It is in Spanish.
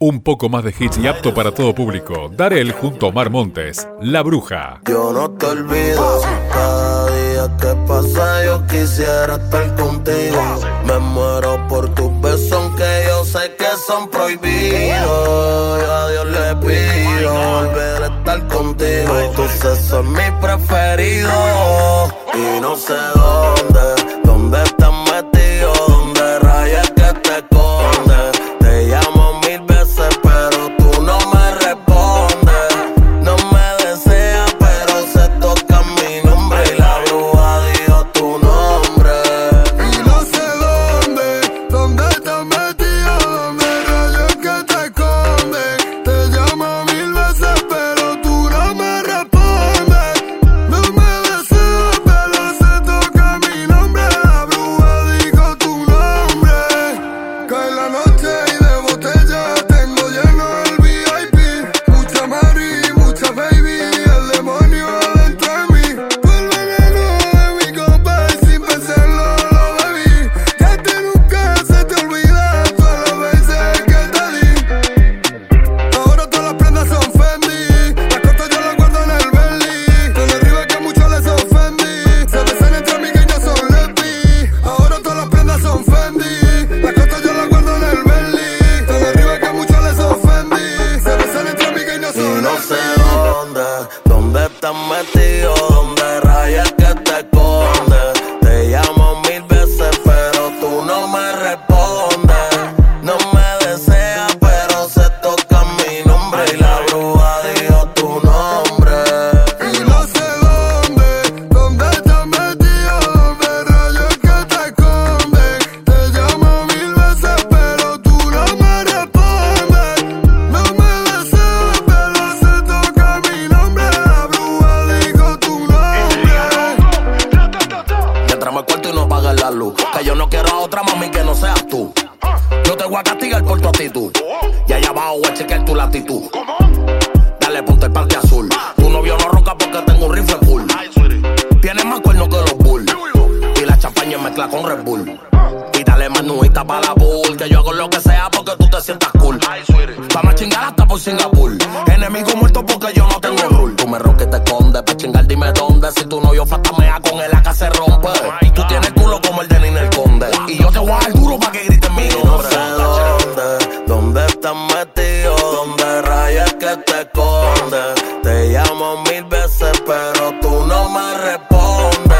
Un poco más de hits y apto para todo público. Darel junto a Omar Montes, La Bruja. Yo no te olvido, cada día que pasa yo quisiera estar contigo. Me muero por tus besos aunque yo sé que son prohibidos. Y a Dios le pido volver a estar contigo. Tu sexo es mi preferido y no sé dónde estás metido, dónde rayas que te escondes. Te llamo mil veces pero tú no me respondes. No me deseas pero se toca mi nombre y la bruja dijo tu nombre. Y no sé dónde estás metido, dónde rayos que te escondes. Te llamo mil veces pero tú no me respondes. No me deseas pero se toca mi nombre. La bruja dijo tu nombre. Cae la noche y de botella tengo lleno el VIP. Mucha Mari, mucha baby, el demonio adentro de mí. Tú el veneno de mi copa y sin pensarlo lo bebí. Ya te nunca se te olvida todas las veces que te di. Ahora todas las prendas son Fendi, las costas yo las guardo en el Bentley. Donde arriba que a muchos les ofendí, se besan entre amigas y no son lesbi. Ahora todas las prendas son Fendi, las costas yo las guardo en el Bentley. Donde arriba que a muchos les ofendí, se besan entre amigas y no Y son no lesbi. sé dónde estás metido, dónde rayas que te escondes. Te llamo mil veces pero tú no me respondes. No me deseas pero se toca mi nombre y la bruja dijo tu nombre. Y no sé dónde estás metido, dónde rayos que te escondes. Te llamo mil veces pero tú no me respondes. No me deseas pero se toca mi nombre. La bruja dijo tu nombre. Ya entramos al cuarto y no apagas la luz. Que yo no quiero a otra mami que no seas tú. Yo te voy a castigar por tu actitud. Y allá abajo voy a chequear tu latitud. Dale, ponte el panty azul. Tu novio no ronca porque tengo un rifle full. Tienes más cuernos que los bull. Y la champaña mezcla con Red Bull. Y dale manuita pa' la bull. Que yo hago lo que sea porque tú te sientas cool. Vamos a chingar hasta por Singapur. Enemigo muerto porque yo no tengo rule. Tú me ronques y te escondes. Pa' chingar dime dónde. Si tu novio fatamea con el AK se rompe. Tú tienes culo como el de Ninel Conde. Y yo te voy a dar duro pa' que grites mi nombre. No sé dónde estás metido, dónde rayas que te escondes. Te llamo mil veces pero tú no me respondes.